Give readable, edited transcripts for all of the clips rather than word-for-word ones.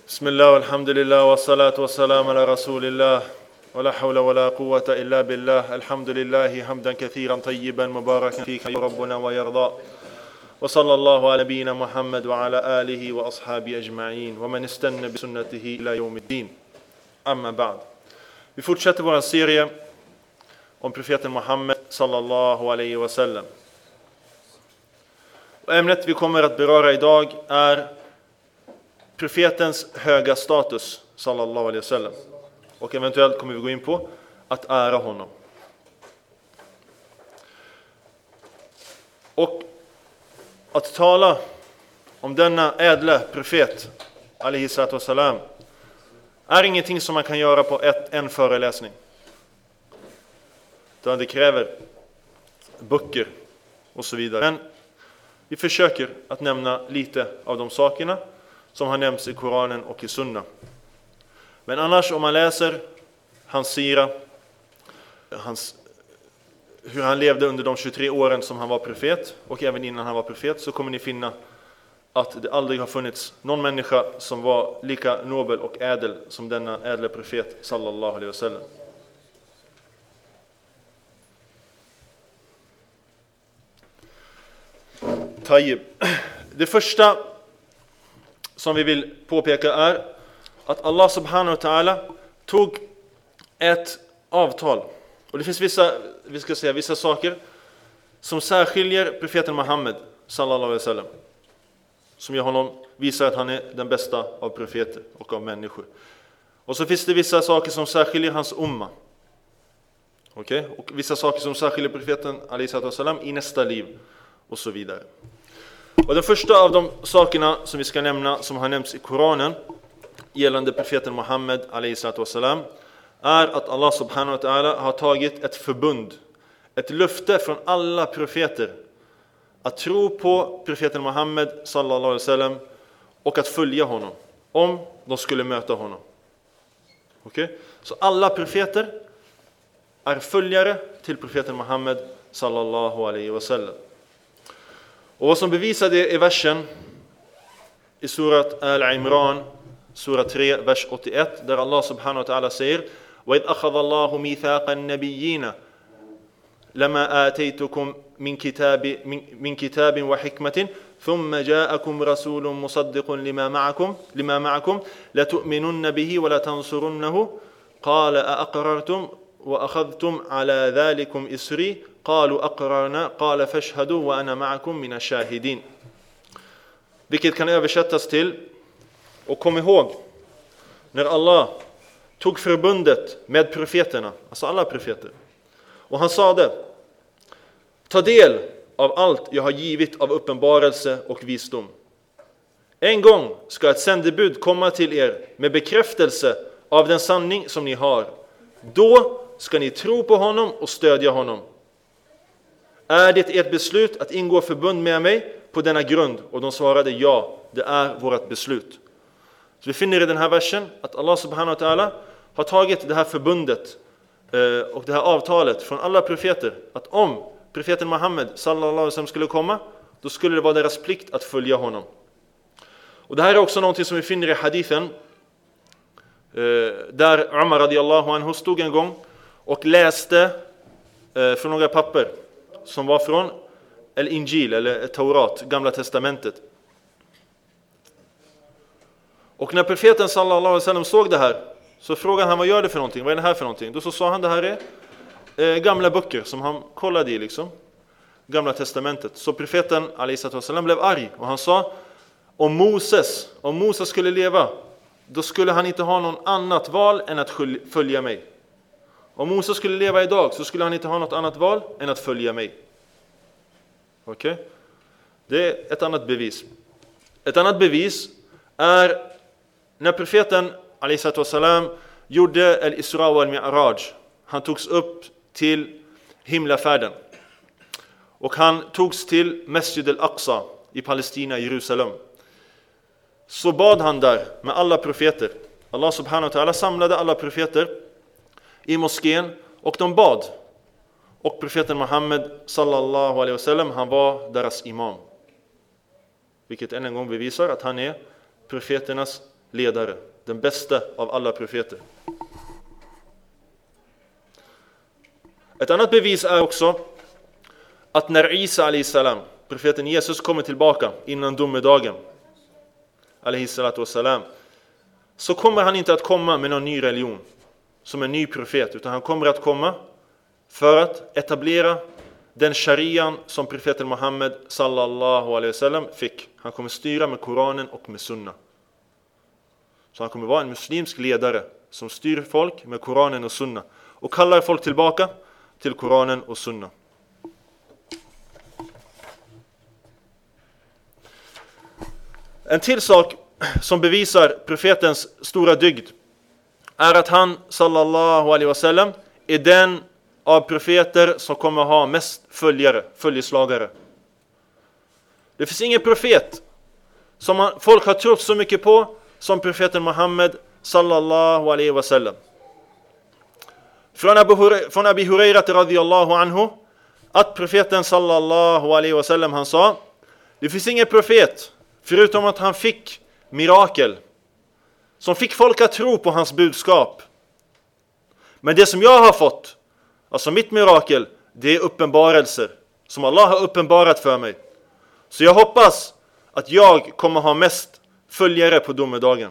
بسم الله والحمد لله والصلاة والسلام على رسول الله ولا حول ولا قوة إلا بالله الحمد لله حمدا كثيرا طيبا مباركا فيك ربنا ويرضى وصلى الله على نبينا محمد وعلى آله وأصحابه أجمعين ومن استنى بسنته إلى يوم الدين أما بعد. Vi fortsätter vår serie om profeten Muhammed sallallahu alaihi wasallam. Och ämnet vi kommer att beröra idag är profetens höga status sallallahu alaihi wasallam. Och eventuellt kommer vi gå in på att ära honom. Och att tala om denna ädla profet alaihi salatu wasallam är ingenting som man kan göra på en föreläsning. Utan det kräver böcker och så vidare. Men vi försöker att nämna lite av de sakerna som har nämnts i Koranen och i Sunna. Men annars om man läser hans sira, hur han levde under de 23 åren som han var profet och även innan han var profet, så kommer ni finna att det aldrig har funnits någon människa som var lika nobel och ädel som denna ädla profet sallallahu alaihi wasallam. Tayyib. Det första som vi vill påpeka är att Allah subhanahu wa ta'ala tog ett avtal. Och det finns vissa saker som särskiljer profeten Muhammed sallallahu alaihi wasallam, som gör honom, visar att han är den bästa av profeter och av människor. Och så finns det vissa saker som särskiljer hans umma. Okej? Och vissa saker som särskiljer profeten alaihi salatu wasallam i nästa liv och så vidare. Och den första av de sakerna som vi ska nämna, som har nämnts i Koranen gällande profeten Muhammed alaihi salatu wasallam, är att Allah subhanahu wa ta'ala har tagit ett förbund, ett löfte från alla profeter att tro på profeten Muhammed sallallahu alaihi wasallam och att följa honom om de skulle möta honom. Okej? Så alla profeter är följare till profeten Muhammed sallallahu alaihi wasallam. Och vad som bevisar det är versen i surat Al-Imran, sura 3, vers 81, där Allah subhanahu wa ta'ala säger: وَإِذْ أَخَذَ اللَّهُ مِيثَاقَ النَّبِيِّينَ لَمَا آتَيْتُكُم مِّن كِتَابٍ وَحِكْمَةٍ ثُمَّ جَاءَكُمْ رَسُولٌ مُصَدِّقٌ لِمَا مَعَكُمْ لَتُؤْمِنُنَّ بِهِ وَلَتَنصُرُنَّهُ قَالَ أَأَقْرَرْتُمْ وَأَخَذْتُمْ عَلَى ذَلِكُمْ إِصْرِي قالوا أقررنا قال فاشهدوا وأنا معكم من الشاهدين. Vilket kan översättas till: och kom ihåg när Allah tog förbundet med profeterna, alltså alla profeter, och han sade: ta del av allt jag har givit av uppenbarelse och visdom. En gång ska ett sändebud komma till er med bekräftelse av den sanning som ni har. Då ska ni tro på honom och stödja honom. Är det ert beslut att ingå förbund med mig på denna grund? Och de svarade: ja, det är vårt beslut. Så vi finner i den här versen att Allah subhanahu wa ta'ala har tagit det här förbundet och det här avtalet från alla profeter, att om profeten Muhammed sallallahu alaihi wasallam skulle komma, då skulle det vara deras plikt att följa honom. Och det här är också någonting som vi finner i hadithen, där Umar radiyallahu anhu stod en gång och läste från några papper som var från Al-Injil eller Taurat, Gamla testamentet. Och när profeten sallallahu alaihi wasallam såg det här, så frågade han: vad gör det för någonting? Vad är det här för någonting? Då så sa han: det här är gamla böcker som han kollade i, liksom Gamla testamentet. Så profeten alaihi salatu wasallam blev arg och han sa: om Moses skulle leva, då skulle han inte ha någon annat val än att följa mig. Om Moses skulle leva idag, så skulle han inte ha något annat val än att följa mig. Okej? Det är ett annat bevis. Ett annat bevis är när profeten alaihi salatu wasalam gjorde al-Isra wa al-Mi'raj. Han togs upp till himlafärden. Och han togs till Masjid al-Aqsa i Palestina, Jerusalem. Så bad han där med alla profeter. Allah subhanahu wa ta'ala samlade alla profeter i moskén och de bad. Och profeten Muhammed sallallahu alaihi wasallam, han var deras imam. Vilket än en gång bevisar att han är profeternas ledare, den bästa av alla profeter. Ett annat bevis är också att när Isa alayhi salam, profeten Jesus, kommer tillbaka innan domedagen alayhi salatu wassalam, så kommer han inte att komma med någon ny religion som en ny profet, utan han kommer att komma för att etablera den sharian som profeten Muhammed sallallahu alaihi wasallam fick. Han kommer styra med Koranen och med sunna. Så han kommer vara en muslimsk ledare som styr folk med Koranen och sunna och kallar folk tillbaka till Koranen och sunna. En till sak som bevisar profetens stora dygd är att han sallallahu alaihi wasallam är den av profeter som kommer ha mest följeslagare. Det finns ingen profet som folk har trott så mycket på som profeten Muhammed sallallahu alaihi wasallam. Från Abi Huraira radhiyallahu anhu att profeten sallallahu alaihi wasallam han sa: det finns ingen profet förutom att han fick mirakel som fick folk att tro på hans budskap. Men det som jag har fått, alltså mitt mirakel, det är uppenbarelser som Allah har uppenbarat för mig. Så jag hoppas att jag kommer ha mest följare på domedagen.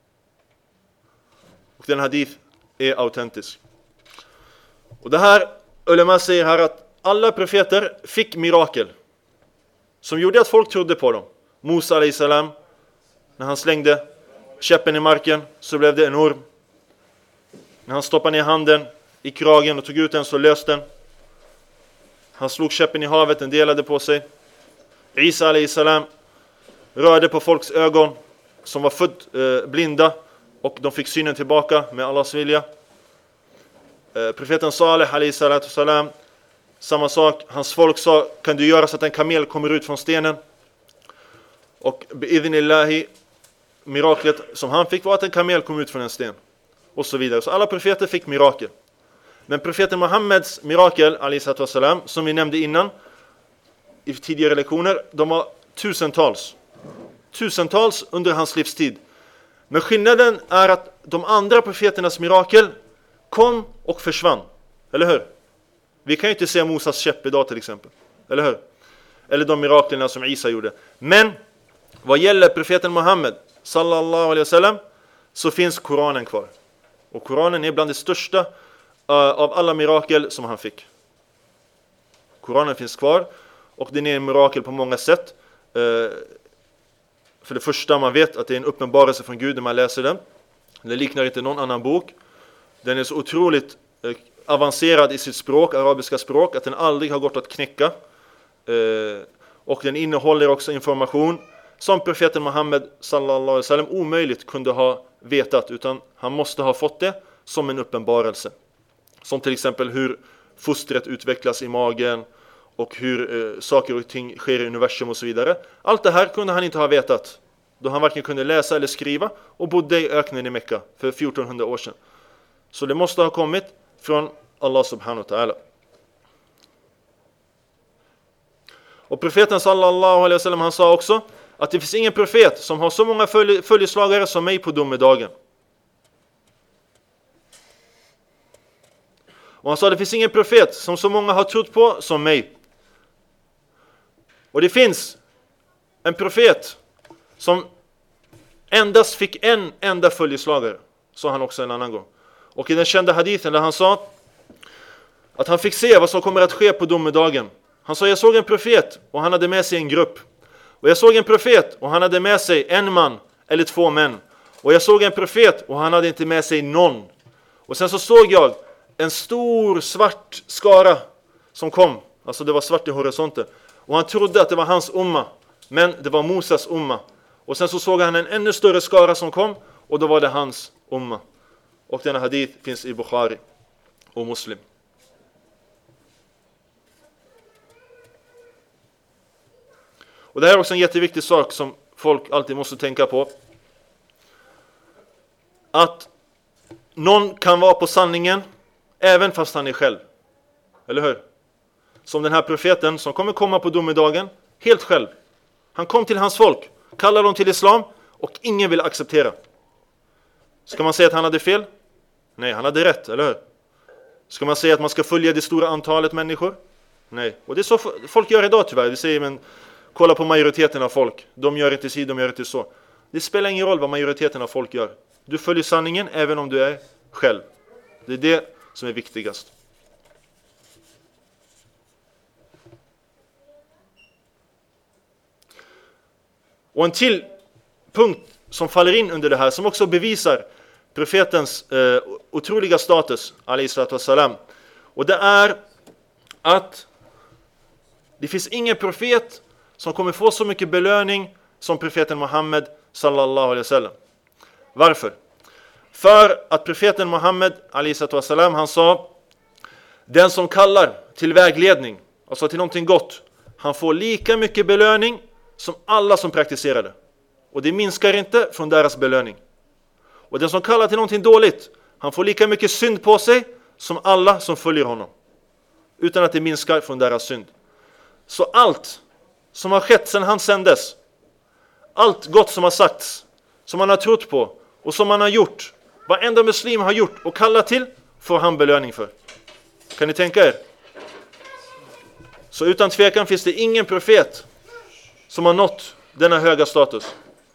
Och den hadith är autentisk. Och det här, ulema säger här att alla profeter fick mirakel som gjorde att folk trodde på dem. Musa alayhi salam, när han slängde käppen i marken så blev det en orm. När han stoppade ner handen i kragen och tog ut den så löste den. Han slog käppen i havet, den delade på sig. Isa alayhi salam rörde på folks ögon som var blinda och de fick synen tillbaka med Allahs vilja. Profeten Saleh alayhi salatu salam, samma sak. Hans folk sa: kan du göra så att en kamel kommer ut från stenen? Och bi'idhnillahi, miraklet som han fick var att en kamel kom ut från en sten. Och så vidare. Så alla profeter fick mirakel. Men profeten Muhammeds mirakel alayhi salatu salam, som vi nämnde innan i tidigare lektioner, de var tusentals under hans livstid. Men skillnaden är att de andra profeternas mirakel kom och försvann. Eller hur? Vi kan ju inte se Mosas käpp idag till exempel. Eller hur? Eller de miraklerna som Isa gjorde. Men vad gäller profeten Muhammed sallallahu alaihi wasallam så finns Koranen kvar. Och Koranen är bland det största av alla mirakel som han fick. Koranen finns kvar och den är en mirakel på många sätt. För det första, man vet att det är en uppenbarelse från Gud när man läser den. Den liknar inte någon annan bok. Den är så otroligt avancerad i sitt språk, arabiska språk, att den aldrig har gått att knäcka. Och den innehåller också information som profeten Muhammed sallallahu alaihi wasallam omöjligt kunde ha vetat, utan han måste ha fått det som en uppenbarelse. Som till exempel hur fostret utvecklas i magen och hur saker och ting sker i universum och så vidare. Allt det här kunde han inte ha vetat då han varken kunde läsa eller skriva och bodde i öknen i Mekka för 1400 år sedan. Så det måste ha kommit från Allah subhanahu wa ta'ala. Och profeten sallallahu alaihi wasallam han sa också att det finns ingen profet som har så många följeslagare som mig på domedagen. Och han sa att det finns ingen profet som så många har trott på som mig. Och det finns en profet som endast fick en enda följeslagare, sa han också en annan gång. Och i den kända hadithen där han sa att han fick se vad som kommer att ske på domedagen. Han sa: jag såg en profet och han hade med sig en grupp. Och jag såg en profet och han hade med sig en man eller två män. Och jag såg en profet och han hade inte med sig någon. Och sen så såg jag en stor svart skara som kom. Alltså det var svart i horisonten. Och han trodde att det var hans umma. Men det var Mosas umma. Och sen så såg han en ännu större skara som kom. Och då var det hans umma. Och denna hadith finns i Bukhari och Muslim. Och det här är också en jätteviktig sak som folk alltid måste tänka på. Att någon kan vara på sanningen även fast han är själv. Eller hur? Som den här profeten som kommer komma på domedagen helt själv. Han kom till hans folk, kallar dem till islam och ingen vill acceptera. Ska man säga att han hade fel? Nej, han hade rätt, eller hur? Ska man säga att man ska följa det stora antalet människor? Nej. Och det är så folk gör idag tyvärr. Vi säger, men kolla på majoriteten av folk. De gör inte si, de gör inte så. Det spelar ingen roll vad majoriteten av folk gör. Du följer sanningen även om du är själv. Det är det som är viktigast. Och en till punkt som faller in under det här, som också bevisar profetens otroliga status, alayhi salatu wassalam. Och det är att det finns ingen profet som kommer få så mycket belöning som profeten Muhammed sallallahu alaihi wasallam. Varför? För att profeten Muhammed alayhi salatu wassalam, han sa: den som kallar till vägledning, alltså till någonting gott, han får lika mycket belöning som alla som praktiserar det. Och det minskar inte från deras belöning. Och den som kallar till någonting dåligt, han får lika mycket synd på sig som alla som följer honom. Utan att det minskar från deras synd. Så allt som har skett sedan han sändes, allt gott som har sagts, som man har trott på och som man har gjort, varenda muslim har gjort och kallat till, får han belöning för. Kan ni tänka er? Så utan tvekan finns det ingen profet som har nått denna höga status.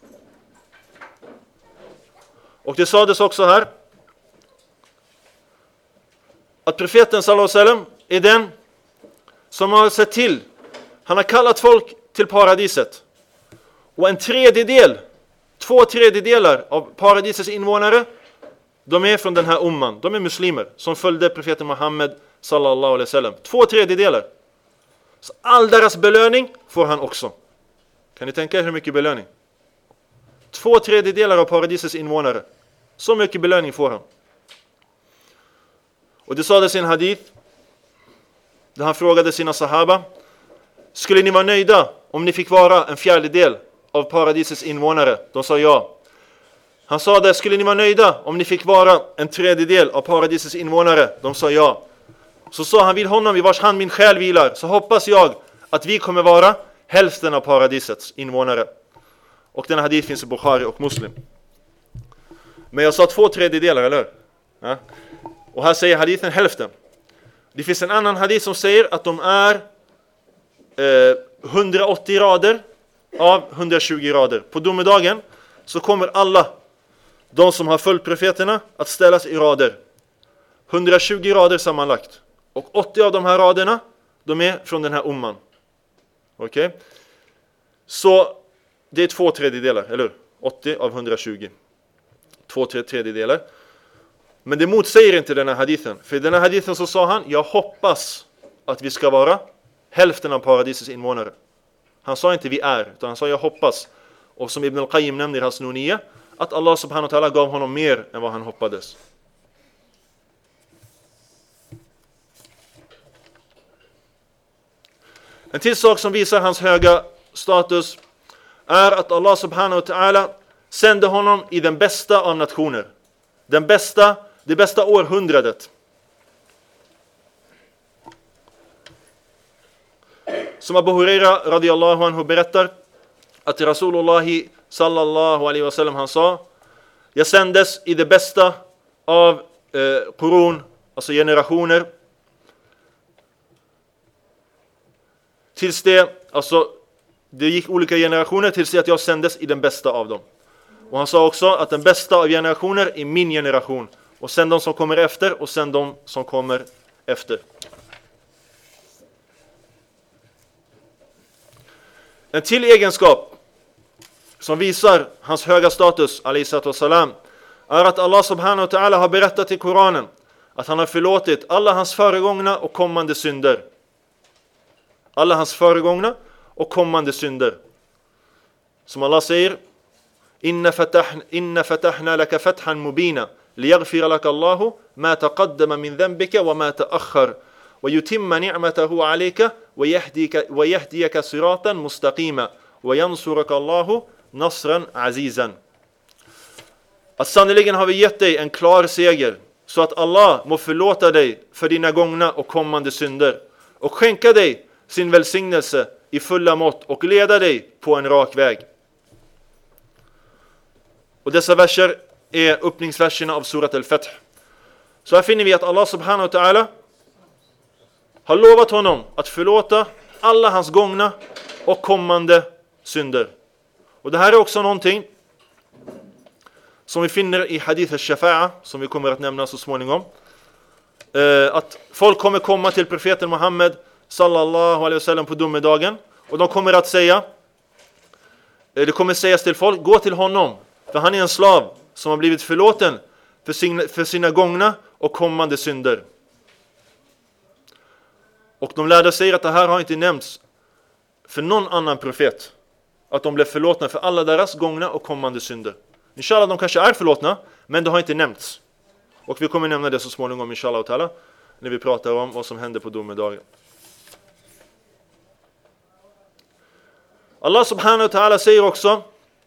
Och det sades också här att profeten sallallahu alaihi wasallam är den som har sett till, han har kallat folk till paradiset. Och 2/3 av paradisets invånare, de är från den här umman. De är muslimer som följde profeten Muhammed sallallahu alaihi wasallam. 2/3. Så all deras belöning får han också. Kan ni tänka er hur mycket belöning? 2/3 av paradisets invånare. Så mycket belöning får han. Och det sades i en hadith där han frågade sina sahaba: skulle ni vara nöjda om ni fick vara 1/4 av paradisets invånare? De sa ja. Han sa det: skulle ni vara nöjda om ni fick vara 1/3 av paradisets invånare? De sa ja. Så sa han: vid honom i vars hand min själ vilar, så hoppas jag att vi kommer vara hälften av paradisets invånare. Och den hadith finns i Bukhari och Muslim. Men jag sa 2/3, eller hur? Ja. Och här säger hadithen hälften. Det finns en annan hadith som säger att de är 180 rader av 120 rader. På domedagen så kommer alla de som har följt profeterna att ställas i rader. 120 rader sammanlagt. Och 80 av de här raderna, de är från den här umman. Okej? Okay? Så det är 2/3, eller hur? 80 av 120. 2/3. Men det motsäger inte den här hadithen. För i den här hadithen så sa han: jag hoppas att vi ska vara hälften av paradisets invånare. Han sa inte vi är, utan han sa jag hoppas. Och som Ibn al-Qayyim nämner i hans Nuniyya, att Allah subhanahu wa ta'ala gav honom mer än vad han hoppades. En till sak som visar hans höga status är att Allah subhanahu wa ta'ala sände honom i den bästa av nationer. Det bästa århundradet. Som Abu Huraira radiyallahu anhu berättar att Rasulullah sallallahu alaihi wasallam, han sa: jag sändes i det bästa av qurun, alltså generationer. Tills det gick olika generationer tills det att jag sändes i den bästa av dem. Och han sa också att den bästa av generationer är min generation. Och sen de som kommer efter, och sen de som kommer efter. En till egenskap som visar hans höga status, alayhi salatu wassalam, är att Allah subhanahu wa ta'ala har berättat i Koranen att han har förlåtit alla hans föregångna och kommande synder. Alla hans föregångna och kommande synder. Som Allah säger: Inna fatahna laka fathan mubina liyaghfira laka Allahu ma taqaddama min dhanbika wa ma ta'akhkhar wa yutimma ni'matahu 'alayka wa yahdiyaka siratan mustaqima wa yansuraka Allahu nasran azizan. Att sannoliken har vi gett dig en klar seger, så att Allah må förlåta dig för dina gångna och kommande synder och skänka dig sin välsignelse i fulla mått och leda dig på en rak väg. Och dessa verser är öppningsverserna av surat al-Fath. Så här finner vi att Allah subhanahu wa ta'ala har lovat honom att förlåta alla hans gångna och kommande synder. Och det här är också någonting som vi finner i hadith al-Shafa'a, som vi kommer att nämna så småningom. Att folk kommer komma till profeten Muhammed sallallahu alaihi wasallam på domedagen, och de kommer att säga, det kommer sägas till folk, gå till honom, för han är en slav som har blivit förlåten för sina gångna och kommande synder. Och de lärde säger att det här har inte nämnts för någon annan profet, att de blev förlåtna för alla deras gångna och kommande synder. Inshallah, de kanske är förlåtna, men det har inte nämnts. Och vi kommer nämna det så småningom, inshallah ta'ala, när vi pratar om vad som händer på domedagen. Allah subhanahu wa ta'ala säger också: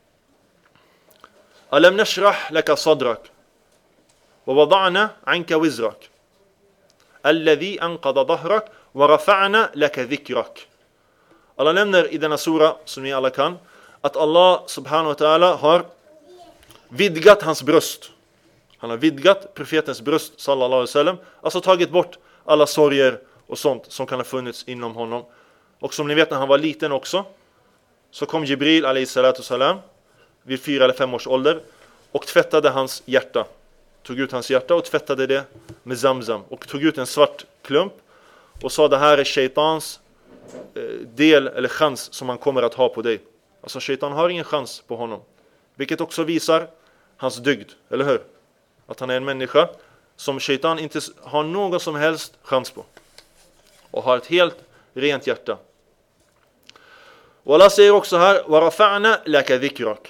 Alam nashrah laka sadrak wa wada'na anka wizrak alladhi anqadha dhahrak wa rafa'na laka dhikrak. Allah nämner i denna sura, som ni alla kan, att Allah subhanahu wa ta'ala har vidgat hans bröst. Han har vidgat profetens bröst sallallahu alaihi wasallam, alltså tagit bort alla sorger och sånt som kan ha funnits inom honom. Och som ni vet, när han var liten också, så kom Jibril alayhi salatu salam vid 4 eller 5 års ålder och tvättade hans hjärta. Tog ut hans hjärta och tvättade det med zamzam och tog ut en svart klump och sa: det här är shaitans del eller chans som han kommer att ha på dig. Alltså shaitan har ingen chans på honom. Vilket också visar hans dygd, eller hur? Att han är en människa som shaitan inte har någon som helst chans på. Och har ett helt rent hjärta. Och Allah säger också här: وَرَفَعْنَا لَكَ ذِكْرَكَ.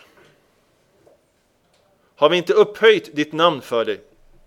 Har vi inte upphöjt ditt namn för dig?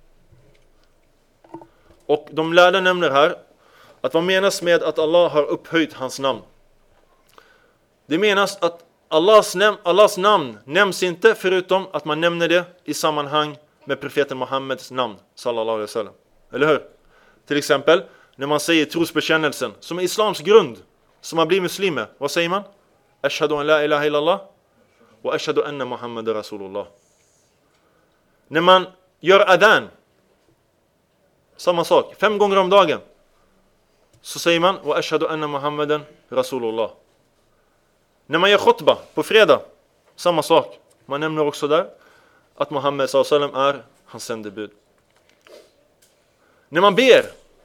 Och de lärda nämner här att vad menas med att Allah har upphöjt hans namn? Det menas att Allahs namn nämns inte förutom att man nämner det i sammanhang med profeten Muhammeds namn sallallahu alaihi wasallam. Eller hur? Till exempel när man säger trosbekännelsen, som är islams grund, som man blir muslimer, vad säger man? Ashhadu an la ilaha illallah wa ashhadu anna Muhammadar rasulullah. När man gör adhan, samma sak, 5 gånger om dagen, så säger man wa ashhadu anna Muhammadan rasulullah. När man gör khutbah på fredag, samma sak, man nämner också där att Muhammed sallallahu alaihi wasallam är hans sändebud. När man ber,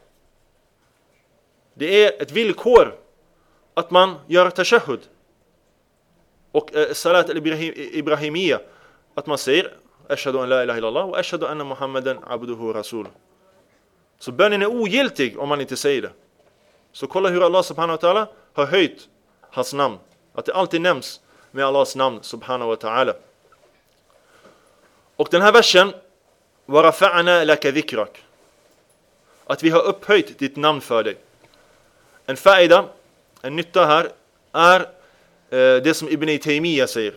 det är ett villkor att man gör tashahhud och salat al-ibrahimiyya, att man säger ashhadu an la ilaha illallah wa ashhadu anna Muhammadan abduhu rasul. Så bönen är ogiltig om man inte säger det. Så kolla hur Allah subhanahu wa ta'ala har höjt hans namn, att det alltid nämns med Allahs namn subhanahu wa ta'ala. Och den här versen, وَرَفَعْنَا لَكَ ذِكْرَكَ, att vi har upphöjt ditt namn för dig. En faida, en nytta här, är det som Ibn Taymiyyah säger.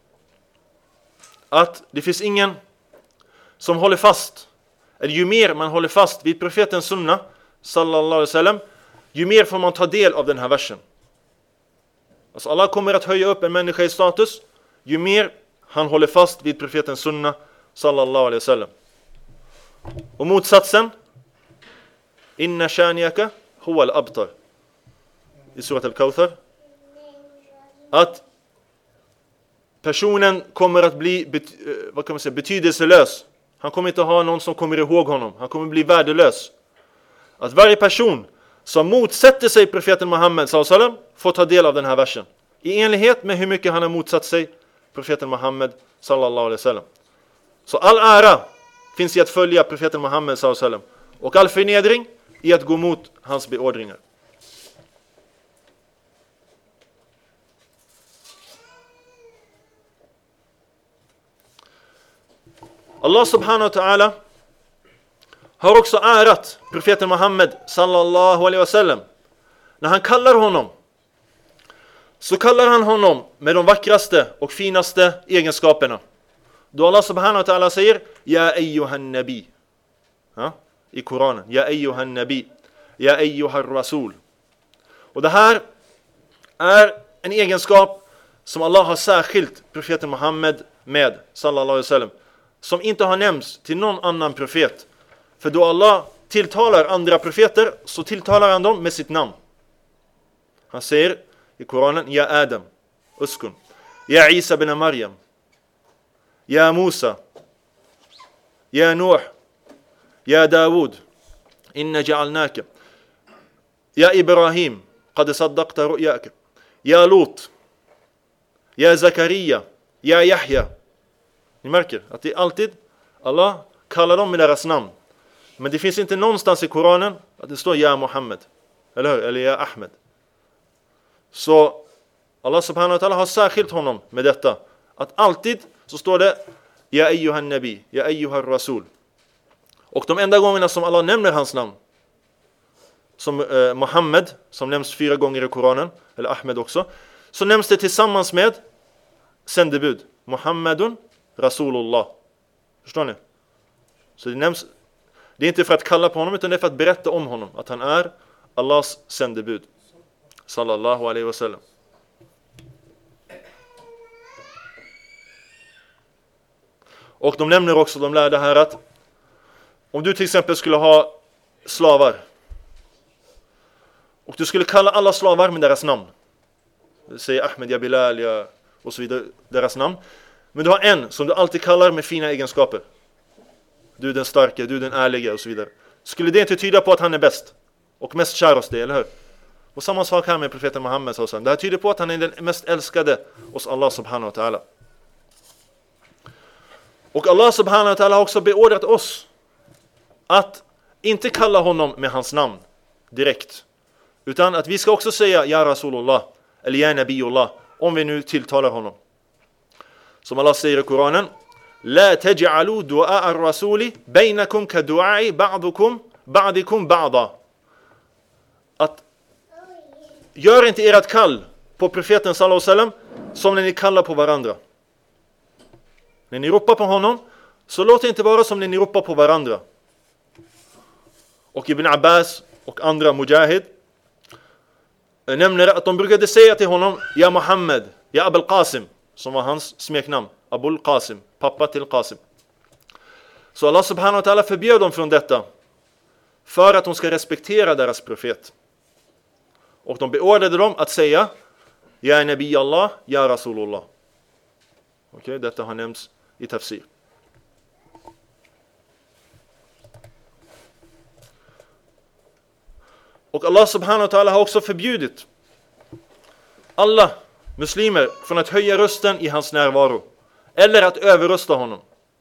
Att det finns ingen som håller fast, eller ju mer man håller fast vid profetens sunna sallallahu alaihi wasallam, ju mer får man ta del av den här versen. Alltså Allah kommer att höja upp en människa i status ju mer han håller fast vid profetens sunna sallallahu alaihi wasallam. Och motsatsen, inna shaniaka huwa al-abtar, i surat al-Kawthar, att personen kommer att bli betydelselös. Han kommer inte ha någon som kommer ihåg honom. Han kommer bli värdelös. Att varje person som motsätter sig profeten Muhammed sallallahu alaihi wasallam får ta del av den här versen, i enlighet med hur mycket han har motsatt sig profeten Muhammed sallallahu alaihi wasallam. Så all ära finns i att följa profeten Muhammed sallallahu alaihi wasallam, och all förnedring i att gå mot hans beordringar. Allah subhanahu wa ta'ala har också ärat profeten Muhammed sallallahu alaihi wasallam. När han kallar honom, så kallar han honom med de vackraste och finaste egenskaperna. Då Allah subhanahu wa ta'ala säger Ja ayyuhan nabi, i Koranen, Ja ayyuhan nabi, Ja ayyuhar rasul. Och det här är en egenskap som Allah har särskilt profeten Muhammed med sallallahu alaihi wasallam. som inte har nämnts till någon annan profet. För då Allah tilltalar andra profeter så tilltalar han dem med sitt namn. Han säger i Koranen: Ja Adam, uskun. Ja Isa bin Maryam. Ja Musa. Ja Nuh. Ja Dawud. Inna ja'alnaka. Ja Ibrahim. Qad saddaqta ru'yaka. Ja Lut. Ja Zakaria. Ja Yahya. Ni märker att det är alltid Allah kallar dem med deras namn. Men det finns inte någonstans i Koranen att det står Ja Muhammad. Eller hur? Eller Ja Ahmed. Så Allah subhanahu wa ta'ala har särskilt honom med detta. Att alltid så står det Ja ayyuhan nabi, ja ayyuhan rasul. Och de enda gångerna som Allah nämner hans namn, som Muhammad, som nämns 4 gånger i Koranen, eller Ahmed också, så nämns det tillsammans med sändebud. Muhammadun Rasulullah. Förstår ni? Så det nämns, det är inte för att kalla på honom, utan det är för att berätta om honom. Att han är Allahs sändebud. Sallallahu alaihi wasallam. Och de nämner också, de lärde här, att om du till exempel skulle ha slavar och du skulle kalla alla slavar med deras namn, säg Ahmed, ja Bilal, ja, och så vidare, deras namn, men du har en som du alltid kallar med fina egenskaper, du är den starka, du är den ärliga och så vidare, skulle det inte tyda på att han är bäst och mest kär hos dig, eller hur? Och samma sak här med profeten Muhammed. Det här tyder på att han är den mest älskade hos Allah subhanahu wa ta'ala. Och Allah subhanahu wa ta'ala har också beordrat oss att inte kalla honom med hans namn direkt, utan att vi ska också säga Ja Rasulullah eller Ja Nabiullah om vi nu tilltalar honom. Som Allah säger i Koranen: La taj'alu du'a ar-rasuli bainakum ka du'ai ba'dikum ba'da. Att gör inte ert kall på profeten sallallahu alaihi wasallam som när ni kallar på varandra. När ni ropar på honom, så låt det inte vara som när ni ropar på varandra. Och Ibn Abbas och andra Mujahid nämner att de brukade säga till honom Ja Muhammad, Ja Abul Qasim, som var hans smeknamn. Abul Qasim, pappa till Qasim. Så Allah subhanahu wa ta'ala förbjöd dem från detta för att de ska respektera deras profet. Och de beordrade dem att säga Ja Nabi Allah, Ja Rasulullah. Okej, detta har nämnts i tafsir. Och Allah subhanahu wa ta'ala har också förbjudit alla muslimer från att höja rösten i hans närvaro eller att överrösta honom.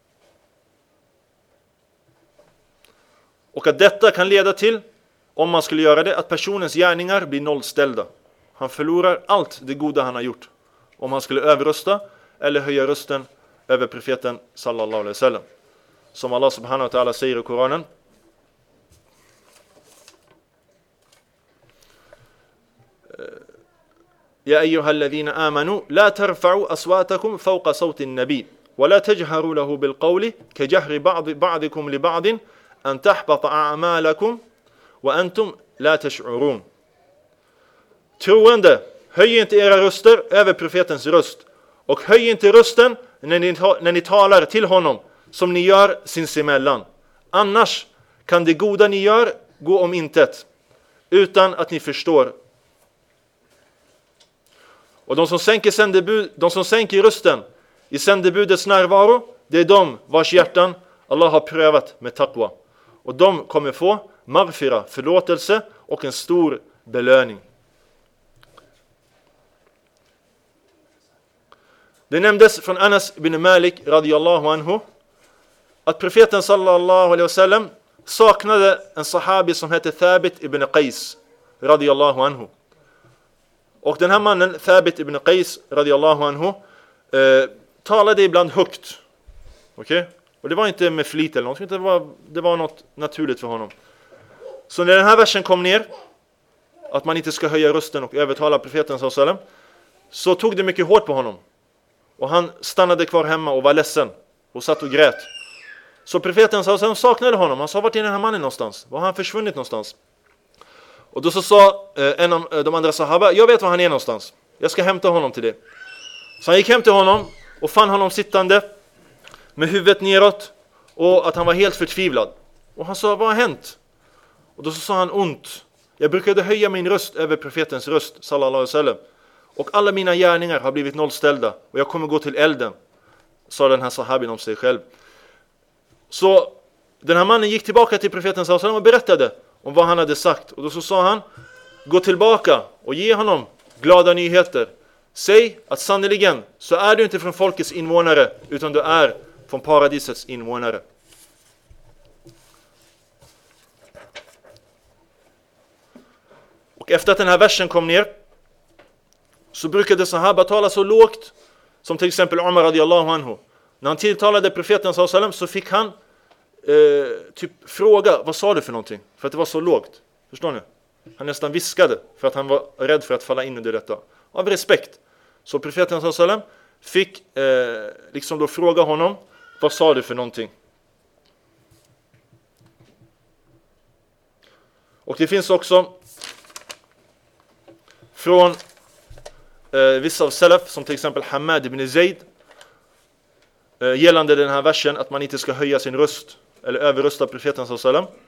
Och att detta kan leda till, om man skulle göra det, att personens gärningar blir nollställda. Han förlorar allt det goda han har gjort om han skulle överrösta eller höja rösten över profeten sallallahu alaihi wasallam. Som Allah subhanahu wa ta'ala säger i Koranen: Ja ayyuhalladhina amanu la tarfa'u aswatakum fawqa sawti an-nabi wa la tajharu lahu bil qawli ka jahri ba'dikum li ba'din an tahbata a'malakum wa antum la tash'urun. Troende, höj inte era röster över profetens röst, och höj inte rösten när ni talar till honom som ni gör sinsemellan. Annars kan det goda ni gör gå om intet utan att ni förstår. Och de som sänker rösten i sändebudets närvaro, det är de vars hjärtan Allah har prövat med taqwa. Och de kommer få maghfira, förlåtelse och en stor belöning. Det nämndes från Anas ibn Malik radiyallahu anhu att profeten sallallahu alaihi wasallam saknade en sahabi som hette Thabit ibn Qais radiyallahu anhu. Och den här mannen, Thabit ibn Qais radiyallahu anhu, talade ibland högt. Okej? Och det var inte med flit eller något, det var något naturligt för honom. Så när den här versen kom ner, att man inte ska höja rösten och övertala profeten sallallahu alaihi wasallam, så tog det mycket hårt på honom. Och han stannade kvar hemma och var ledsen och satt och grät. Så profeten sallallahu alaihi wasallam saknade honom. Han sa: vart är den här mannen någonstans? Var har han försvunnit någonstans? Och då så sa en av de andra sahaba: jag vet var han är någonstans. Jag ska hämta honom till det. Så han gick hem till honom och fann honom sittande med huvudet neråt och att han var helt förtvivlad. Och han sa, vad har hänt? Och då så sa han, ont. Jag brukade höja min röst över profetens röst, sallallahu alaihi wasallam. Och alla mina gärningar har blivit nollställda och jag kommer gå till elden, sa den här sahabin om sig själv. Så den här mannen gick tillbaka till profeten sallallahu alaihi wasallam och berättade om vad han hade sagt. Och då så sa han, gå tillbaka och ge honom glada nyheter. Säg att sannoliken så är du inte från folkets invånare, utan du är från paradisets invånare. Och efter att den här versen kom ner så brukade sahaba tala så lågt som till exempel Umar radiyallahu anhu. När han tilltalade profeten sallallahu alaihi wasallam så fick han typ fråga, vad sa du för någonting? För att det var så lågt. Förstår ni? Han nästan viskade för att han var rädd för att falla in under detta. Av respekt. Så profeten sallallahu alaihi wasallam fick liksom då fråga honom, vad sa du för någonting? Och det finns också från vissa av salaf, som till exempel Hamad ibn Zayd, gällande den här versen att man inte ska höja sin röst eller överrösta profeten sallallahu alaihi wasallam.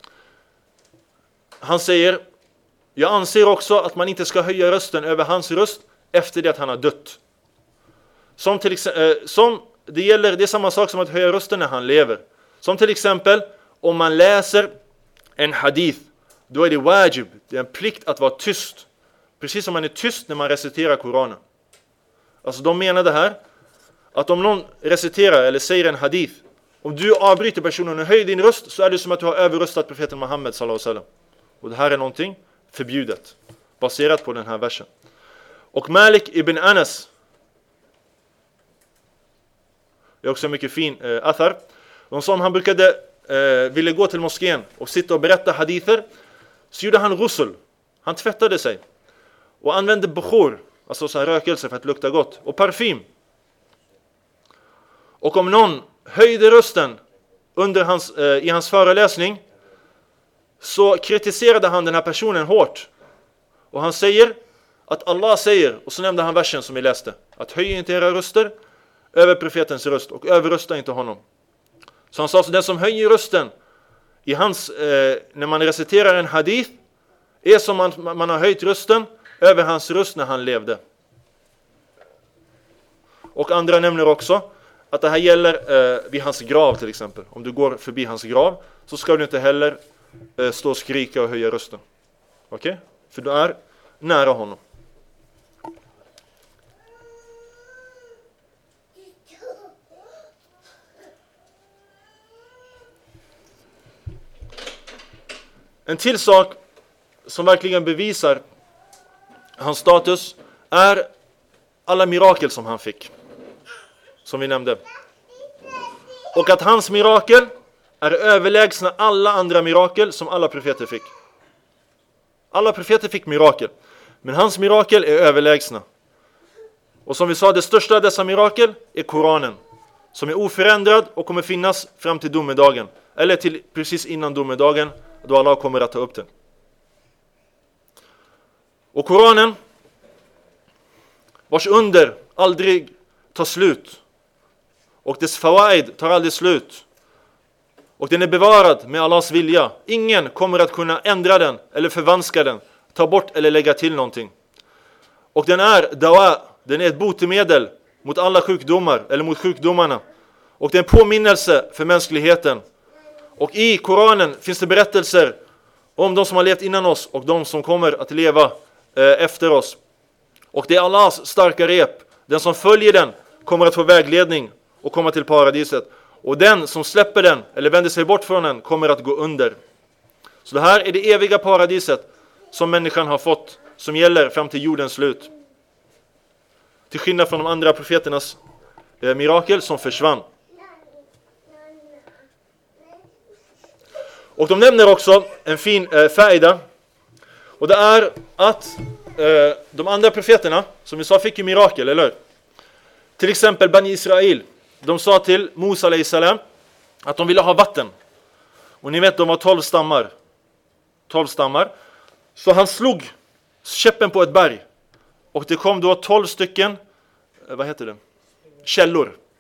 Han säger, jag anser också att man inte ska höja rösten över hans röst efter det att han har dött. Som till exempel, det är samma sak som att höja rösten när han lever. Som till exempel, om man läser en hadith, då är det wajib, det är en plikt att vara tyst. Precis som man är tyst när man reciterar Koranen. Alltså de menar det här, att om någon reciterar eller säger en hadith, om du avbryter personen och höjer din röst, så är det som att du har överröstat profeten Muhammed sallallahu alaihi wasallam. Och det här är någonting förbjudet, baserat på den här versen. Och Malik ibn Anas, det är också en mycket fin athar. De som han brukade ville gå till moskén och sitta och berätta hadither, så gjorde han rusul. Han tvättade sig och använde bukhur, alltså så här rökelse för att lukta gott, och parfym. Och om någon höjde rösten under i hans föreläsning, så kritiserade han den här personen hårt. Och han säger att Allah säger, och så nämnde han versen som vi läste, att höj inte era röster över profetens röst och överrösta inte honom. Så han sa, så den som höjer rösten i hans, när man reciterar en hadith, är som man har höjt rösten över hans röst när han levde. Och andra nämner också att det här gäller vid hans grav till exempel. Om du går förbi hans grav, så ska du inte heller stå och skrika och höja rösten. Okej? För du är nära honom. En till sak som verkligen bevisar hans status är alla mirakel som han fick, som vi nämnde. Och att hans mirakel är överlägsna alla andra mirakel som alla profeter fick. Alla profeter fick mirakel, men hans mirakel är överlägsna. Och som vi sa, det största av dessa mirakel är Koranen, som är oförändrad och kommer finnas fram till domedagen, eller till precis innan domedagen, då Allah kommer att ta upp den. Och Koranen, vars under aldrig tar slut, och dess fawaid tar aldrig slut, och den är bevarad med Allahs vilja. Ingen kommer att kunna ändra den eller förvanska den, ta bort eller lägga till någonting. Och den är dawa, den är ett botemedel mot alla sjukdomar, eller mot sjukdomarna. Och det är en påminnelse för mänskligheten. Och i Koranen finns det berättelser om de som har levt innan oss och de som kommer att leva efter oss. Och det är Allahs starka rep. Den som följer den kommer att få vägledning och komma till paradiset. Och den som släpper den eller vänder sig bort från den kommer att gå under. Så det här är det eviga paradiset som människan har fått, som gäller fram till jordens slut. Till skillnad från de andra profeternas mirakel som försvann. Och de nämner också en fin faida. Och det är att de andra profeterna, som vi sa, fick ju mirakel, eller? Till exempel Bani Israel. De sa till Musa alayhi salam att de ville ha vatten. Och ni vet, de var 12 stammar. 12 stammar. Så han slog käppen på ett berg. Och det kom då 12 stycken, vad heter det? Källor. Ja?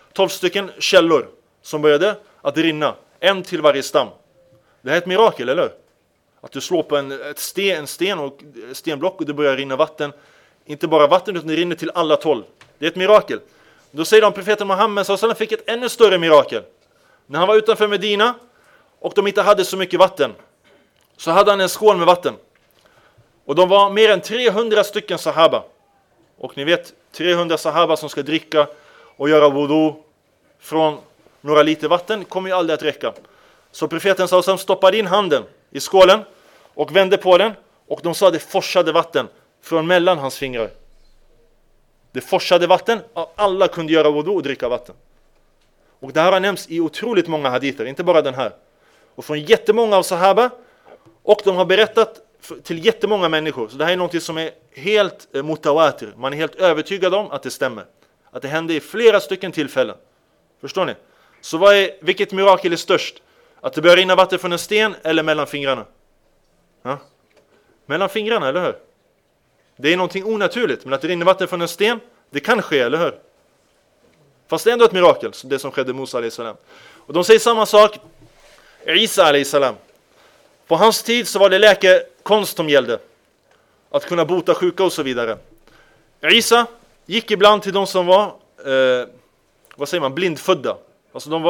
12 stycken källor som började att rinna. En till varje stam. Det här är ett mirakel, eller hur? Att du slår på en sten och stenblock och det börjar rinna vatten. Inte bara vatten utan det rinner till alla 12. Det är ett mirakel. Då säger de profeten Muhammed så fick ett ännu större mirakel. När han var utanför Medina och de inte hade så mycket vatten, så hade han en skål med vatten. Och de var mer än 300 stycken sahaba. Och ni vet, 300 sahaba som ska dricka och göra wudu från några liter vatten kommer ju aldrig att räcka. Så profeten sa, stoppade in handen i skålen och vände på den. Och de sa att det forsade vatten från mellan hans fingrar. Det forsade vatten och alla kunde göra wudu och dricka vatten. Och det här har nämnts i otroligt många hadither, inte bara den här. Och från jättemånga av sahaba. Och de har berättat till jättemånga människor. Så det här är något som är helt mutawatir. Man är helt övertygad om att det stämmer. Att det hände i flera stycken tillfällen. Förstår ni? Så vilket mirakel är störst? Att det börjar rinna vatten från en sten eller mellan fingrarna? Ja? Mellan fingrarna, eller hur? Det är någonting onaturligt. Men att det rinner vatten från en sten, det kan ske, eller hur? Fast det är ändå ett mirakel, det som skedde Musa a.s. Och de säger samma sak Isa a.s. På hans tid så var det läkekonst som gällde. Att kunna bota sjuka och så vidare. Isa gick ibland till de som var blindfödda. Alltså de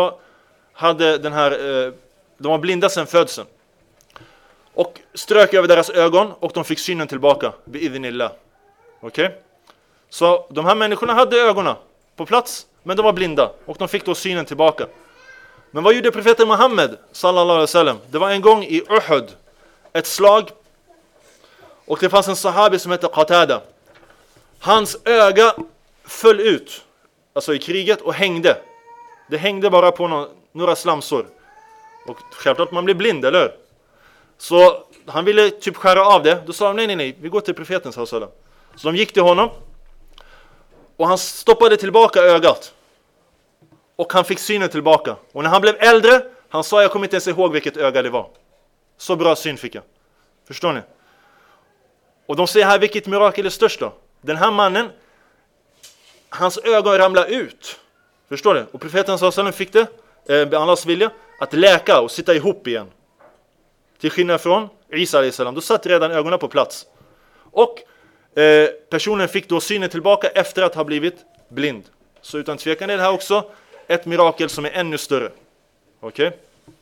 var blinda sedan födseln. Och strök över deras ögon och de fick synen tillbaka. Bi'idhnillah. Okej? Så de här människorna hade ögonen på plats, men de var blinda och de fick då synen tillbaka. Men vad gjorde profeten Muhammed sallallahu alaihi wasallam? Det var en gång i Uhud, ett slag, och det fanns en sahabi som hette Qatada. Hans öga föll ut, alltså i kriget, och hängde. Det hängde bara på några slamsor. Och självklart man blir blind, eller hur? Så han ville typ skära av det. Då sa de, nej, vi går till profeten sallallahu alaihi wasallam. Så de gick till honom och han stoppade tillbaka ögat. Och han fick synen tillbaka. Och när han blev äldre, han sa, jag kommer inte ens ihåg vilket öga det var. Så bra syn fick jag. Förstår ni? Och de säger här, vilket mirakel är störst då? Den här mannen, hans ögon ramlade ut. Förstår ni? Och profeten sallallahu alaihi wasallam fick det, Allahs vilja, att läka och sitta ihop igen. Till skillnad från Isa a.s. Då satt redan ögonen på plats. Och personen fick då synen tillbaka efter att ha blivit blind. Så utan tvekan är det här också ett mirakel som är ännu större. Okej?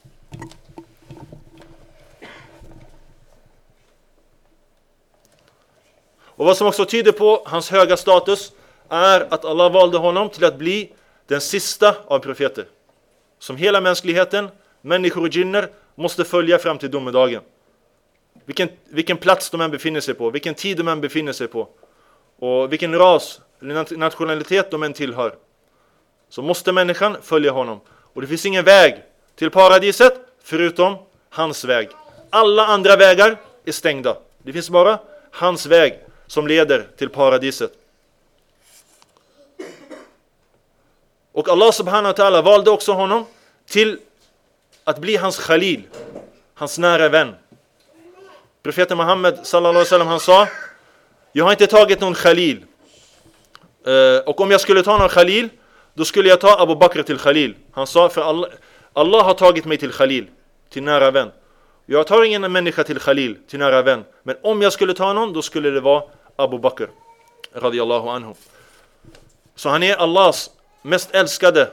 Och vad som också tyder på hans höga status är att Allah valde honom till att bli den sista av profeter. Som hela mänskligheten, människor och djinner, måste följa fram till domedagen. Vilken plats de än befinner sig på, vilken tid de än befinner sig på, och vilken ras eller nationalitet de än tillhör, så måste människan följa honom. Och det finns ingen väg till paradiset förutom hans väg. Alla andra vägar är stängda. Det finns bara hans väg som leder till paradiset. Och Allah subhanahu wa ta'ala valde också honom till att bli hans khalil, hans nära vän. Profeten Muhammed sallallahu alaihi wasallam, han sa, jag har inte tagit någon khalil. Och om jag skulle ta någon khalil, då skulle jag ta Abu Bakr till khalil. Han sa, för Allah har tagit mig till khalil, till nära vän. Jag tar ingen människa till khalil, till nära vän. Men om jag skulle ta någon, då skulle det vara Abu Bakr radiyallahu anhu. Så han är Allahs mest älskade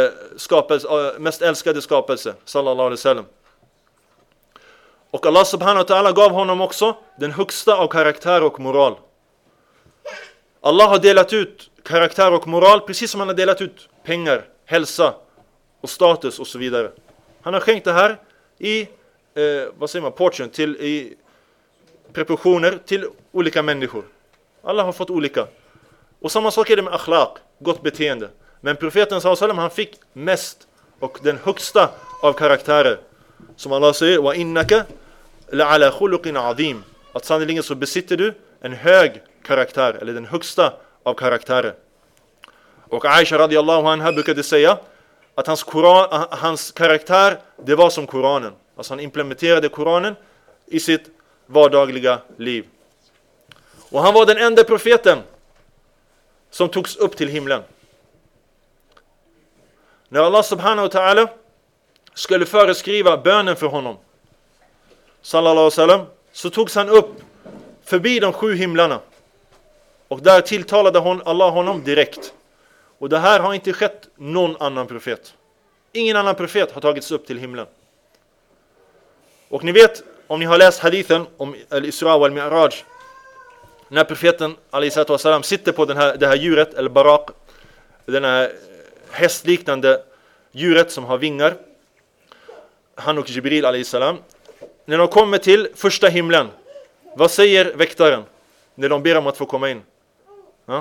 skapelse sallallahu alaihi wasallam. Och Allah subhanahu wa ta'ala gav honom också den högsta av karaktär och moral. Allah har delat ut karaktär och moral precis som han har delat ut pengar, hälsa och status och så vidare. Han har skänkt det här i portion, i proportioner till olika människor. Alla har fått olika. Och samma sak är det med akhlaq, gott beteende. Men profeten sallallahu alaihi wasallam, han fick mest och den högsta av karaktärer. Som Allah säger, wa innaka la'ala khuluqin azim. Att sannolikt så besitter du en hög karaktär, eller den högsta av karaktärer. Och Aisha radiyallahu anha brukade säga att hans karaktär, det var som Koranen. Alltså han implementerade Koranen i sitt vardagliga liv. Och han var den enda profeten som togs upp till himlen. när Allah subhanahu wa ta'ala skulle föreskriva bönen för honom, sallallahu alaihi wasallam, så togs han upp förbi de 7 himlarna. Och där tilltalade Allah honom direkt. Och det här har inte skett någon annan profet. Ingen annan profet har tagits upp till himlen. Och ni vet, om ni har läst hadithen om al-Isra och al-Mi'raj, när profeten alaihissalam sitter på det här djuret, eller barak, den här hästliknande djuret som har vingar, han och Jibril alaihissalam, när de kommer till första himlen, vad säger väktaren när de ber om att få komma in? Ja?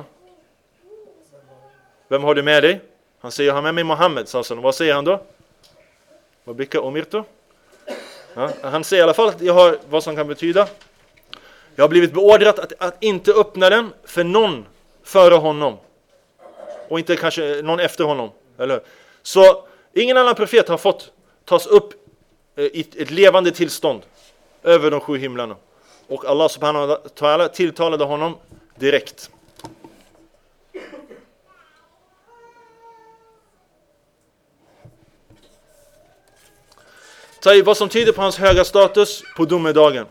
Vem har du med dig? Han säger, han med mig Muhammed. Vad säger han då? Vad bika omirto? Ja? Han säger i alla fall att jag har, vad som kan betyda, jag har blivit beordrad att inte öppna den för någon före honom. Och inte kanske någon efter honom. Eller? Så ingen annan profet har fått tas upp i ett levande tillstånd över de 7 himlarna. Och Allah subhanahu wa ta'ala tilltalade honom direkt. Vad som tyder på hans höga status på domedagen.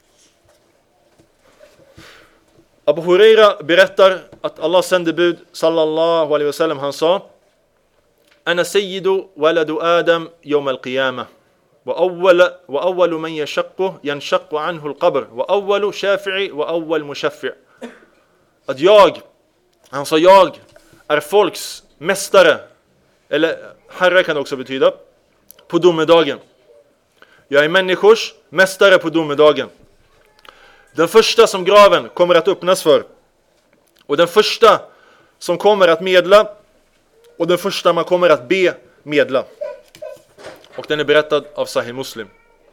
Abu Huraira berättar att Allahs sändebud sallallahu alaihi wasallam, han sa: Ana sayyidu waladu Adam yawm al-qiyamah wa awwalu man yanshaqqu anhu al-qabr wa awwalu shafi'i wa awwal mushaffi'. Att jag är folks mästare, eller herre kan det också betyda, på domedagen. Jag är människors mästare på domedagen. Den första som graven kommer att öppnas för, och den första som kommer att medla, och den första man kommer att be medla. Och den är berättad av Sahih Muslim.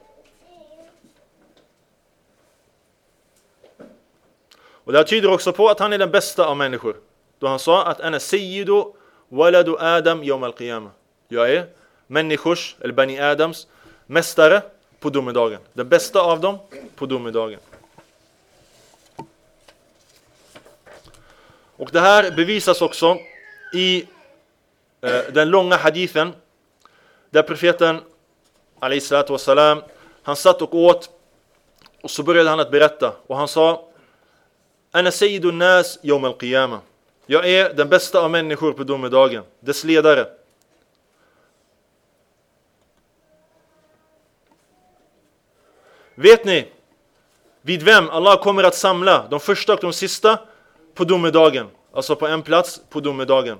Och det här tyder också på att han är den bästa av människor, då han sa att ana sayyidu waladu Adam yawm al-qiyamah. Jag är människors, eller Bani Adams, mästare på domedagen. Den bästa av dem på domedagen. Och det här bevisas också i den långa hadithen där profeten alaihissalatu wassalam, han satt och åt, och så började han att berätta, och han sa: Ana sayyidun nas yawm al-qiyamah. Jag är den bästa av människor på domedagen, dess ledare. Vet ni vid vem Allah kommer att samla de första och de sista på domedagen? Alltså på en plats på domedagen,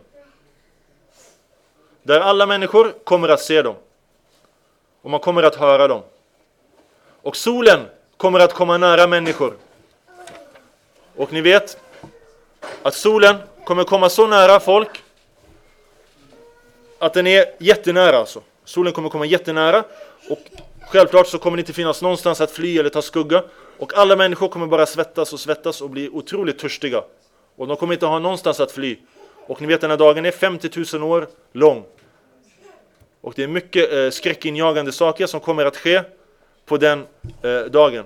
där alla människor kommer att se dem, och man kommer att höra dem. Och solen kommer att komma nära människor. Och ni vet att solen kommer komma så nära folk att den är jättenära. Alltså. Solen kommer komma jättenära, och självklart så kommer det inte finnas någonstans att fly eller ta skugga. Och alla människor kommer bara svettas och bli otroligt törstiga. Och de kommer inte ha någonstans att fly. Och ni vet, den här dagen är 50 000 år lång. Och det är mycket skräckinjagande saker som kommer att ske på den dagen.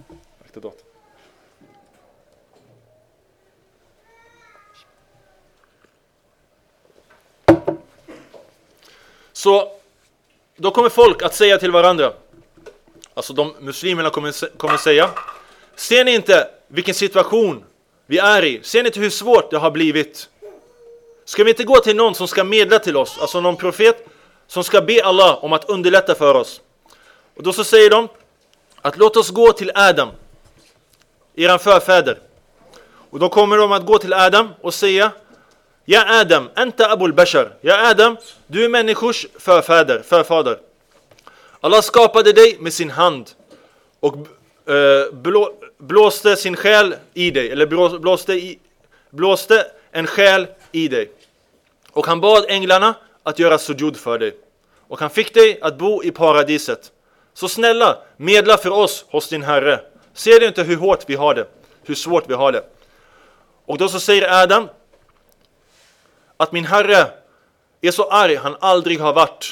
Så då kommer folk att säga till varandra, alltså de muslimerna kommer säga: ser ni inte vilken situation vi är i? Ser ni inte hur svårt det har blivit? Ska vi inte gå till någon som ska medla till oss, alltså någon profet som ska be Allah om att underlätta för oss? Och då så säger de att låt oss gå till Adam, eran förfäder. Och då kommer de att gå till Adam och säga: Ja Adam, anta abul bashar. Ja Adam, du är människors förfader. Allah skapade dig med sin hand och blåste sin själ i dig, eller blåste en själ i dig. Och han bad änglarna att göra sujud för dig. Och han fick dig att bo i paradiset. Så snälla, medla för oss hos din Herre. Ser du inte hur hårt vi har det? Hur svårt vi har det? Och då så säger Adam att min Herre är så arg han aldrig har varit.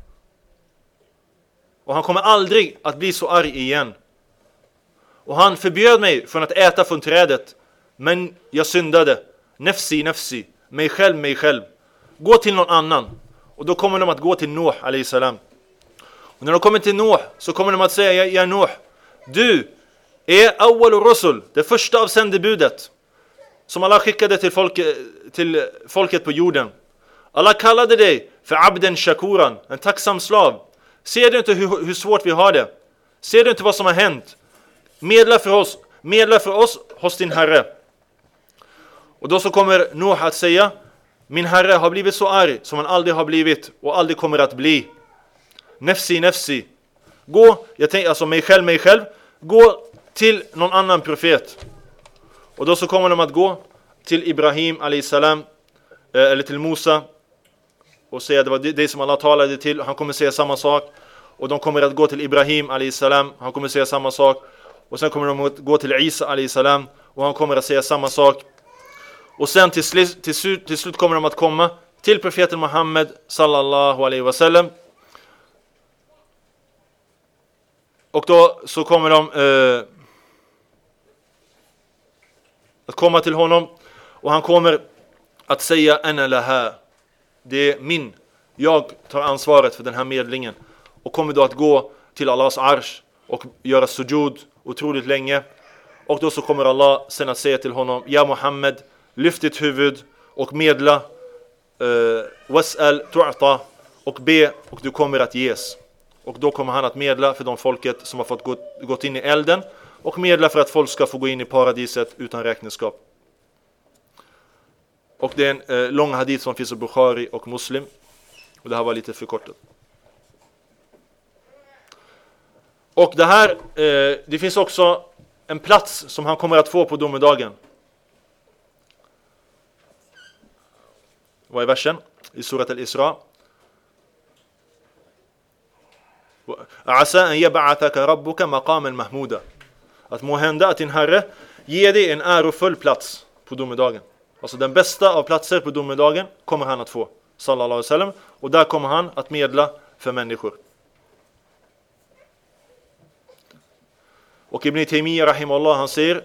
Och han kommer aldrig att bli så arg igen. Och han förbjöd mig från att äta från trädet. Men jag syndade. Nafsi, mig själv. Gå till någon annan. Och då kommer de att gå till Nuh alayhi salam. Och när de kommer till Nuh så kommer de att säga: ja Nuh, du är awwal rusul, det första av sändebudet som Allah skickade till folket på jorden. Allah kallade dig för abden shakuran, en tacksam slav. Ser du inte hur svårt vi har det? Ser du inte vad som har hänt? Medla för oss hos din Herre. Och då så kommer Nuh att säga: min Herre har blivit så arg som han aldrig har blivit och aldrig kommer att bli. Nefsi, nefsi. Gå, jag tänker alltså mig själv. Gå till någon annan profet. Och då så kommer de att gå till Ibrahim alayhi salam, eller till Musa, och säga: det var det som Allah talade till. Han kommer säga samma sak. Och de kommer att gå till Ibrahim alayhi salam. Han kommer säga samma sak. Och sen kommer de att gå till Isa alayhi salam. Och han kommer att säga samma sak. Och sen till slut kommer de att komma till profeten Muhammed sallallahu alaihi wasallam. Och då så kommer de att komma till honom. Och han kommer att säga: ana laha, det är min. Jag tar ansvaret för den här medlingen. Och kommer då att gå till Allahs arsh och göra sujud otroligt länge. Och då så kommer Allah sen att säga till honom: ja Muhammed, lyft ditt huvud och medla, was'al tu'ta, och be och du kommer att ges. Och då kommer han att medla för de folket som har fått gått in i elden, och medla för att folk ska få gå in i paradiset utan räkenskap. Och det är en lång hadith som finns i Bukhari och Muslim, och det här var lite förkortat. Och det här, det finns också en plats som han kommer att få på domedagen. Vad är versen? I surat al-Isra. Asa an yab'athaka rabbuka maqaman mahmuda. Att må hända att din Herre ger dig en ärofull plats på domedagen. Alltså den bästa av platser på domedagen kommer han att få, sallallahu alaihi wasallam. Och där kommer han att medla för människor. Och Ibn Taymiyyah rahimahullah, han säger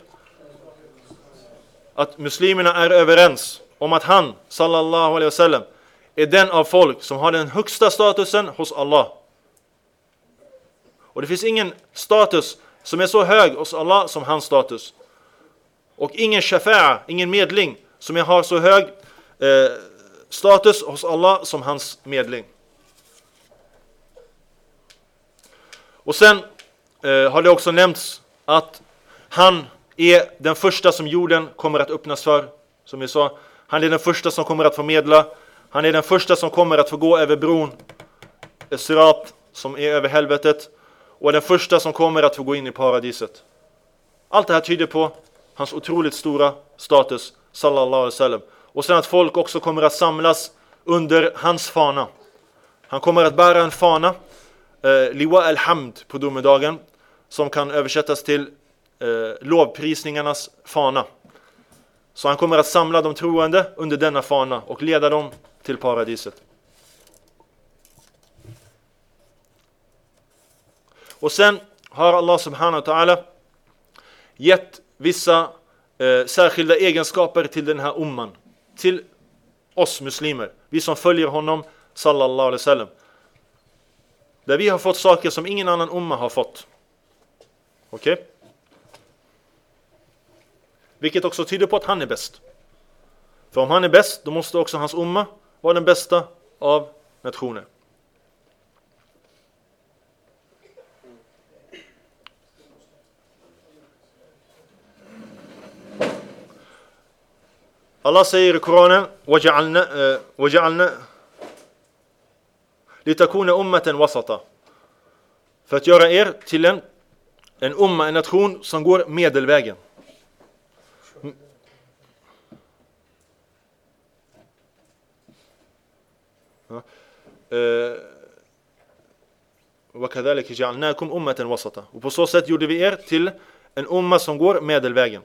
att muslimerna är överens om att han, sallallahu alaihi wasallam, är den av folk som har den högsta statusen hos Allah. Och det finns ingen status som är så hög hos Allah som hans status. Och ingen shafa'a, ingen medling som har så hög status hos Allah som hans medling. Och sen har det också nämnts att han är den första som jorden kommer att öppnas för. Som vi sa, han är den första som kommer att få medla. Han är den första som kommer att få gå över bron, Sirat, som är över helvetet. Och den första som kommer att få gå in i paradiset. Allt det här tyder på hans otroligt stora status, sallallahu alaihi wasallam. Och sen att folk också kommer att samlas under hans fana. Han kommer att bära en fana, liwa al-hamd, på domedagen, som kan översättas till lovprisningarnas fana. Så han kommer att samla de troende under denna fana och leda dem till paradiset. Och sen har Allah subhanahu wa ta'ala gett vissa särskilda egenskaper till den här umman, till oss muslimer, vi som följer honom sallallahu alaihi wasallam. Där vi har fått saker som ingen annan umma har fått. Okej? Vilket också tyder på att han är bäst. För om han är bäst, då måste också hans umma vara den bästa av nationer. Allah säger i Koranen: وَجَعَلْنَا لِتَكُونَ أُمَّةً وَسَطًا. För att göra er till en umma, en nation som går medelvägen. وَكَذَلِكَ جَعَلْنَاكُمْ أُمَّةً وَسَطًا. Och på så sätt gjorde vi er till en umma som går medelvägen.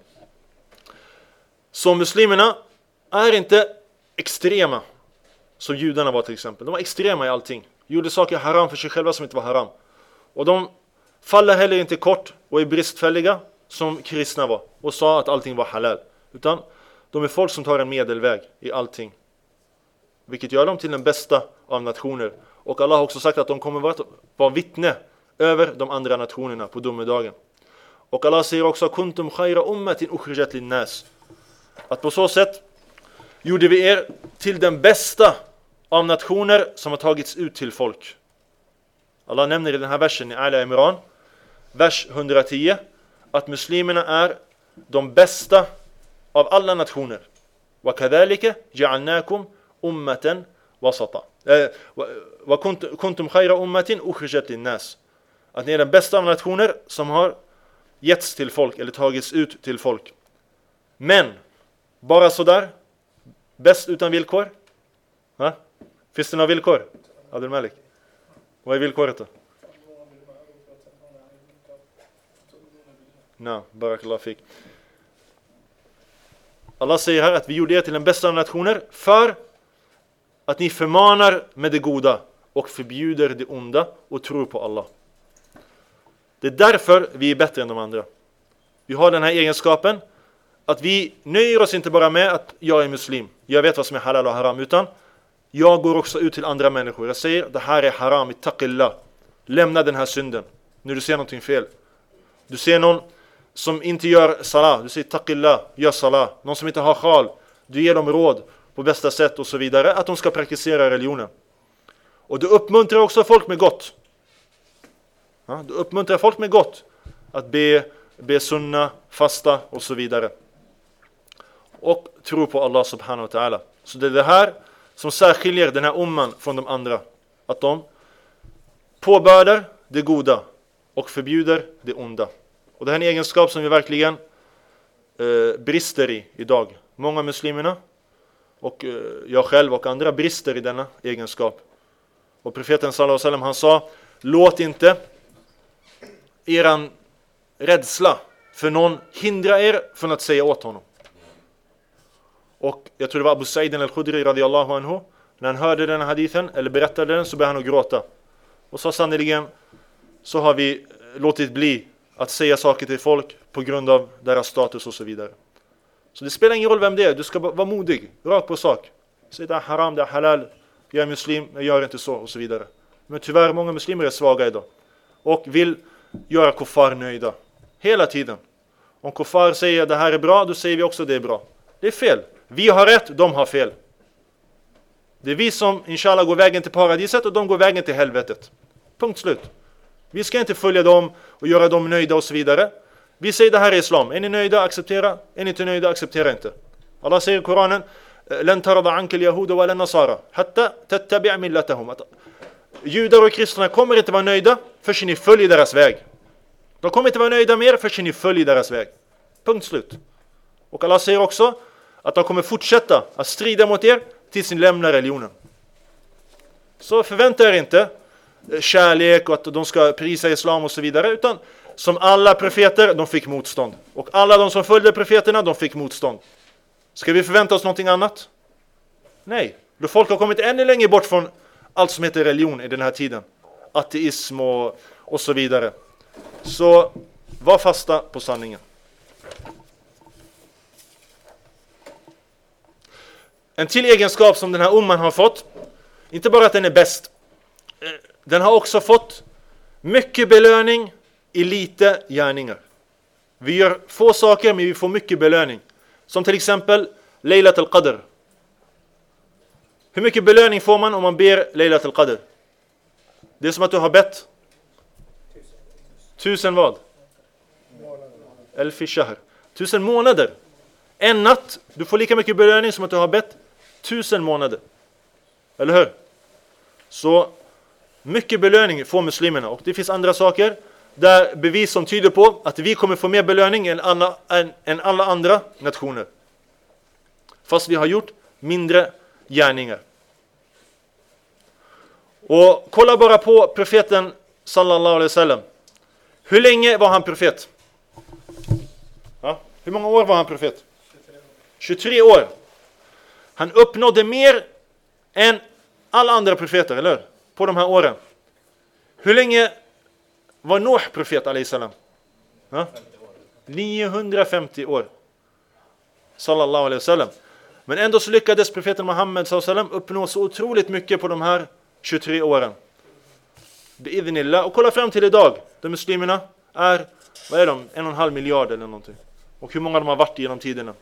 Så muslimerna är inte extrema som judarna var till exempel. De var extrema i allting. Gjorde saker haram för sig själva som inte var haram. Och de faller heller inte kort och är bristfälliga som kristna var och sa att allting var halal. Utan de är folk som tar en medelväg i allting. Vilket gör dem till den bästa av nationer. Och Allah har också sagt att de kommer vara vittne över de andra nationerna på domedagen. Och Allah säger också kuntum khayra ummatin ukhrijat lin-nas. Att på så sätt gjorde vi er till den bästa av nationer som har tagits ut till folk. Allah nämner i den här versen i Ala Imran, vers 110, att muslimerna är de bästa av alla nationer. Wa kadhalika ja'alnakum ummatan wasata. Wa kuntum khayra ummatin ukhrijat lin-nas. Att ni är den bästa av nationer som har getts till folk eller tagits ut till folk. Men bara så där, bäst utan villkor? Va? Finns det några villkor? Abdul Malik. Vad är villkoret då? Barakallahu fik. Allah säger här att vi gjorde er till den bästa av nationer för att ni förmanar med det goda och förbjuder det onda och tror på Allah. Det är därför vi är bättre än de andra. Vi har den här egenskapen att vi nöjer oss inte bara med att jag är muslim, jag vet vad som är halal och haram, utan jag går också ut till andra människor. Jag säger, det här är haram, ittaqillah. Lämna den här synden. När du ser någonting fel. Du ser någon som inte gör salah. Du säger, ittaqillah, gör salah. Någon som inte har khal. Du ger dem råd på bästa sätt och så vidare. Att de ska praktisera religionen. Och du uppmuntrar också folk med gott. Ja, du uppmuntrar folk med gott. Att be sunna, fasta och så vidare. Och tro på Allah subhanahu wa ta'ala. Så det är det här som särskiljer den här umman från de andra. Att de påbördar det goda och förbjuder det onda. Och det här är en egenskap som vi verkligen brister i idag. Många muslimerna och jag själv och andra brister i denna egenskap. Och profeten sallallahu alaihi wasallam, han sa, låt inte eran rädsla för någon hindra er från att säga åt honom. Och jag tror det var Abu Sa'id al-Khudri radiyallahu anhu, när han hörde den här hadithen eller berättade den, så började han att gråta. Och så sannoliken så har vi låtit bli att säga saker till folk på grund av deras status och så vidare. Så det spelar ingen roll vem det är, du ska vara modig, rakt på sak. Säg det är haram, det är halal, jag är muslim, jag gör inte så och så vidare. Men tyvärr många muslimer är svaga idag och vill göra kuffar nöjda hela tiden. Om kuffar säger det här är bra, då säger vi också det är bra. Det är fel. Vi har rätt, de har fel. Det är vi som inshallah går vägen till paradiset och de går vägen till helvetet. Punkt slut. Vi ska inte följa dem och göra dem nöjda och så vidare. Vi säger det här är islam. Är ni nöjda, acceptera. Är ni inte nöjda, acceptera inte. Allah säger i Koranen, لن ترضى عنك اليهود ولا النصارى حتى تتبع ملتهم. Judar och kristna kommer inte vara nöjda förrän ni följer deras väg. De kommer inte vara nöjda mer förrän ni följer deras väg. Punkt slut. Och Allah säger också att de kommer fortsätta att strida mot er tills ni lämnar religionen. Så förvänta er inte kärlek och att de ska prisa islam och så vidare, utan som alla profeter, de fick motstånd. Och alla de som följde profeterna, de fick motstånd. Ska vi förvänta oss någonting annat? Nej. Då folk har kommit ännu längre bort från allt som heter religion i den här tiden. Ateism och så vidare. Så var fasta på sanningen. En till egenskap som den här umman har fått, inte bara att den är bäst, den har också fått mycket belöning i lite gärningar. Vi gör få saker men vi får mycket belöning. Som till exempel Laylat al-Qadr. Hur mycket belöning får man om man ber Laylat al-Qadr? Det är som att du har bett 1000 vad? Elfi shahr. 1000 månader. En natt, du får lika mycket belöning som att du har bett 1000 månader. Eller hur? Så mycket belöning får muslimerna. Och det finns andra saker där bevis som tyder på att vi kommer få mer belöning än alla andra nationer. Fast vi har gjort mindre gärningar. Och kolla bara på profeten sallallahu alaihi wasallam. Hur länge var han profet? Ja, hur många år var han profet? 23 år. Han uppnådde mer än alla andra profeter, eller hur? På de här åren. Hur länge var Nuh profet alayhi salam? Ja? 950 år. Sallallahu alaihi wasallam. Men ändå så lyckades profeten Muhammed sallallahu alaihi wasallam uppnå så otroligt mycket på de här 23 åren. Bi'idhnillah. Och kolla fram till idag. De muslimerna är, vad är de? 1,5 miljard eller någonting. Och hur många de har varit genom tiderna.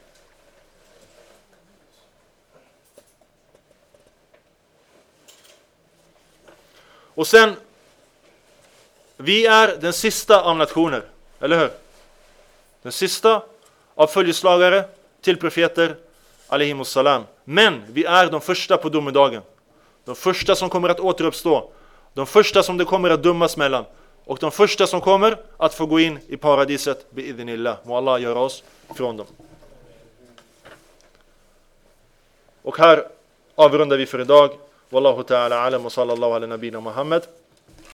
Och sen, vi är den sista av nationer, eller hur? Den sista av följeslagare till profeter, alaihimussalam. Men vi är de första på domedagen. De första som kommer att återuppstå. De första som det kommer att dömas mellan. Och de första som kommer att få gå in i paradiset, bi'idhnillah. Må Allah göra oss från dem. Och här avrundar vi för idag. Wallahu ta'ala alam wa sallallahu ala nabina Muhammad.